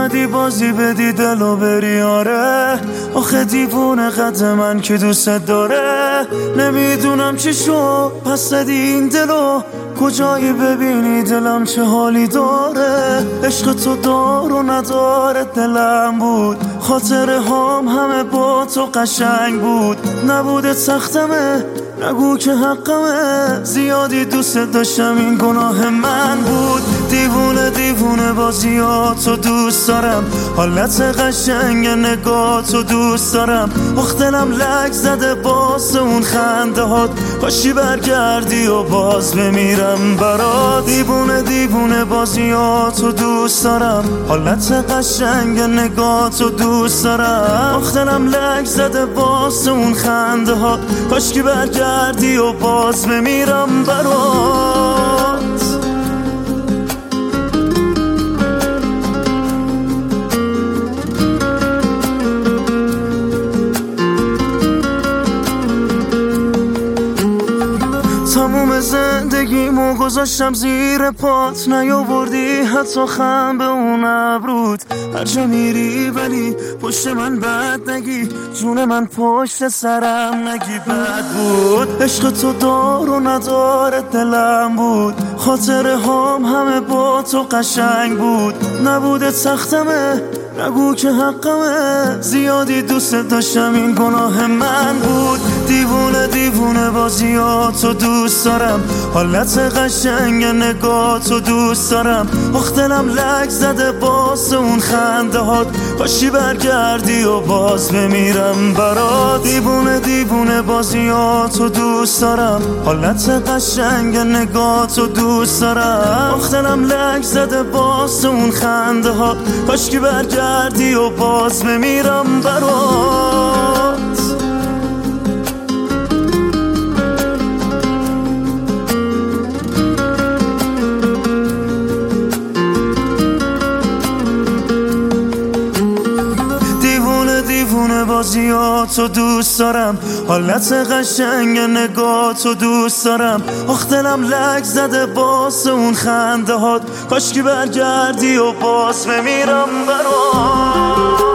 اومدی بازی بدی دلو بری آره. آخه دیوونه قد من که دوست داره. نمیدونم چی شو پس زدی این دلو. کجایی ببینی دلم چه حالی داره. عشق تو دار و نداره دلم بود. خاطره هام همه با تو قشنگ بود. نبوده سختمه نگو که حقمه. زیادی دوست داشتم این گناه من بود. دیوونه دیوونه بازیاتو دوست دارم. حالت قشنگ نگاتو دوست دارم. آخ دلم لک زده باز اون خنده هات. کاشی برگردی و باز بمیرم برات. دیوونه دیوونه بازیاتو دوست دارم. حالت قشنگ نگاتو دوست دارم. آخ دلم لک زده باز اون خنده هات. کاشکی برگردی و باز بمیرم برات. تموم زندگیمو گذاشتم زیر پات. نیاوردی حتی خم به اون ابروت. هرچه میری ولی پشت من بد نگی. جون من پشت سرم نگی بد بود. عشق تو دار و نداره دلم بود. خاطره هام همه با تو قشنگ بود. نبوده تختمه نگو که حقمه. زیادی دوست داشتم این گناه من بود. دیوونه دیوونه بازیاتو دوست دارم. حالت قشنگ نگاتو دوست دارم. آخ دلم لک زده باز اون خنده هات. کاشی برگردی و باز بمیرم برات. دیوونه دیوونه بازیاتو دوست دارم. حالت قشنگ نگاتو دوست دارم. آخ دلم لک زده باز اون خنده هات. کاشکی برگردی و باز بمیرم برات. دیوونه بازیاتو دوست دارم. حالت قشنگ نگاتو دوست دارم. آخ دلم لک زده باز اون خنده هات. کاشکی برگردی و باز بمیرم برات.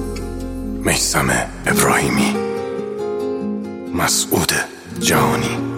میثم ابراهیمی، مسعود جهانی.